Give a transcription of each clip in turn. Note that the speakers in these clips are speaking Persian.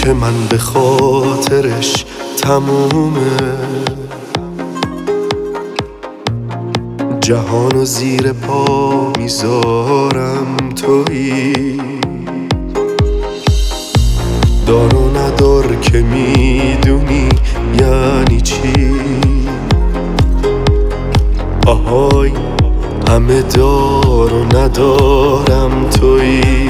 که من به خاطرش تمومه، جهانو زیر پا میذارم تویی، دار و ندار که میدونی یعنی چی. آهای همه دار و ندارم تویی،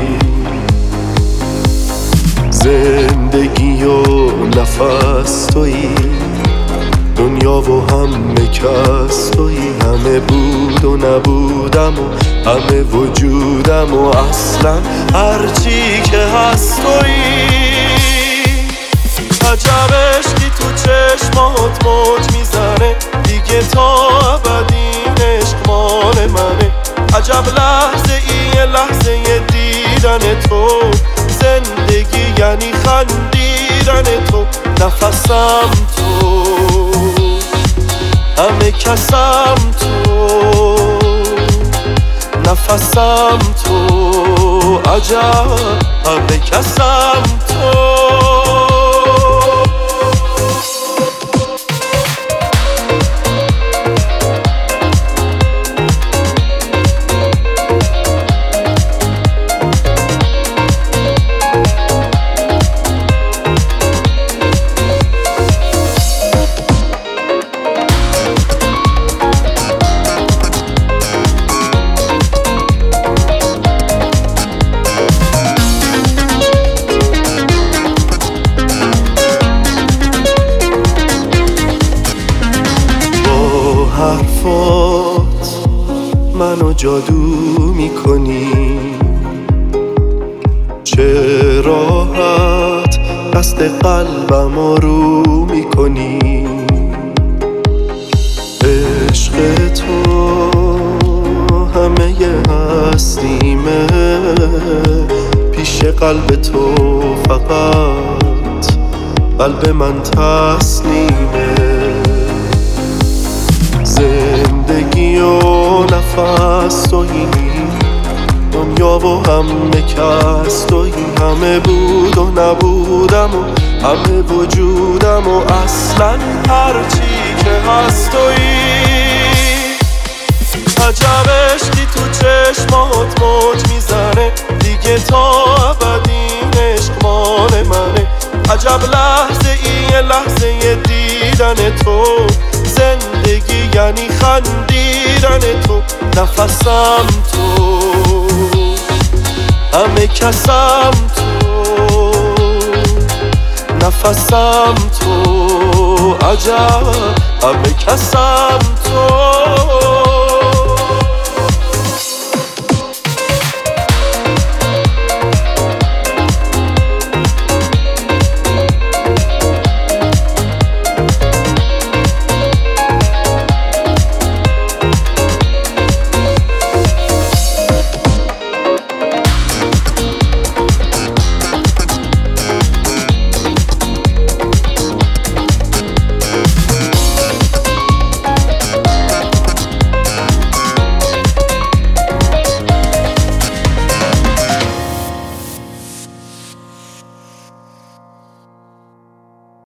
زندگی و نفس تویی، دنیا و همه کس تویی، همه بود و نبودم و همه وجودم و اصلا هرچی که هست تویی. عجب عشقی تو چشمات موج میزنه، دیگه تا ابد این عشق مال منه. عجب لحظه ای لحظه دیدن تو، زندگی یعنی خندیدن تو، نفسم تو، همه کسم تو، نفسم تو، عجب همه کسم تو. حرفات منو جادو میکنی، چه راحت دست قلبم رو میکنی. عشق تو همه هستیمه، پیش قلب تو فقط قلب من تسلیمه. زندگی و نفس تویی، دنیا و همه کس تویی، همه بود و نبودم و همه وجودم و اصلا هرچی که هست تویی. عجب عشقی تو چشمات موج میزنه، دیگه تا ابد این عشق مال منه. عجب لحظه ای لحظه دیدن تو، زندگی یعنی خندیدن تو، نفسم تو، همه کسم تو، نفسم تو، عجب همه کسم تو.